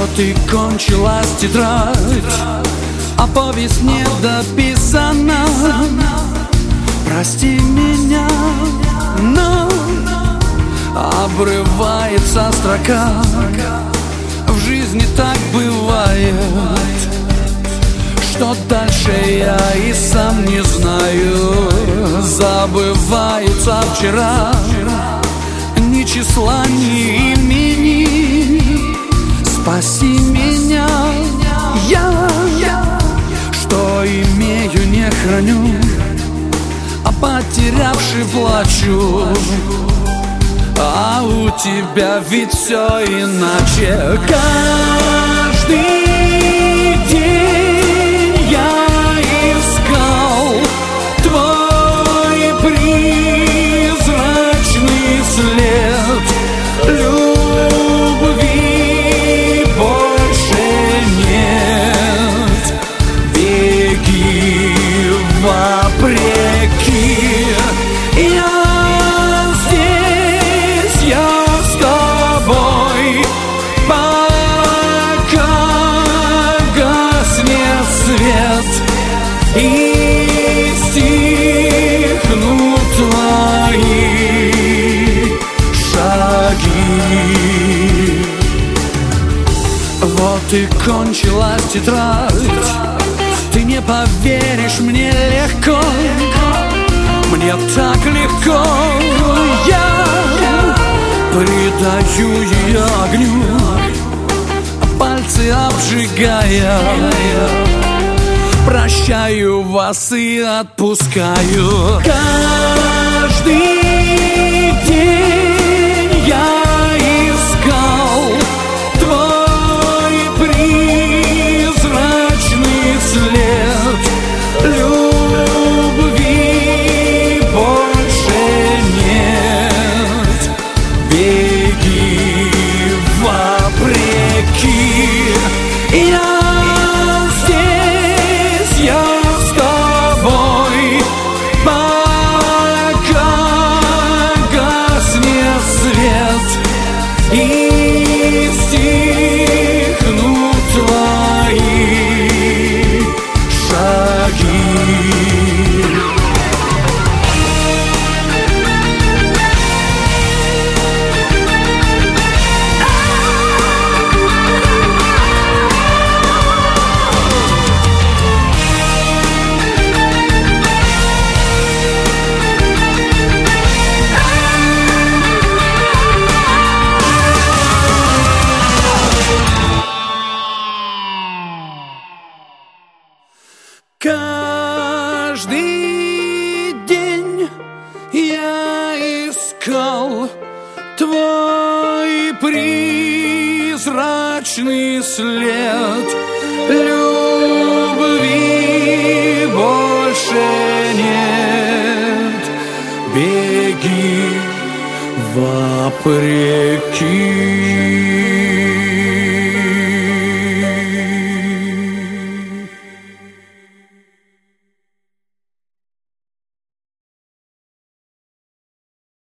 Вот и кончилась тетрадь, а повесть не дописана. Прости меня, но обрывается строка. В жизни так бывает, что дальше я и сам не знаю. Забываются вчера, ни числа, ни имени. Спаси меня, я, что имею, не храню, а потерявший плачу. А у тебя ведь все иначе. Каждый день я искал твой призрачный след. Любви больше нет. Беги вопреки. И стихнут твои шаги. Вот и кончилась тетрадь. Ты не поверишь, мне легко, мне так легко. Я придаю ее огню, пальцы обжигая. Прощаю вас и отпускаю. Каждый день я искал твой призрачный след. Любви больше нет. Беги вопреки. Я с тобой, пока гаснет свет и стихнут твои шаги. Каждый день я искал твой призрачный след. Любви больше нет. Беги вопреки.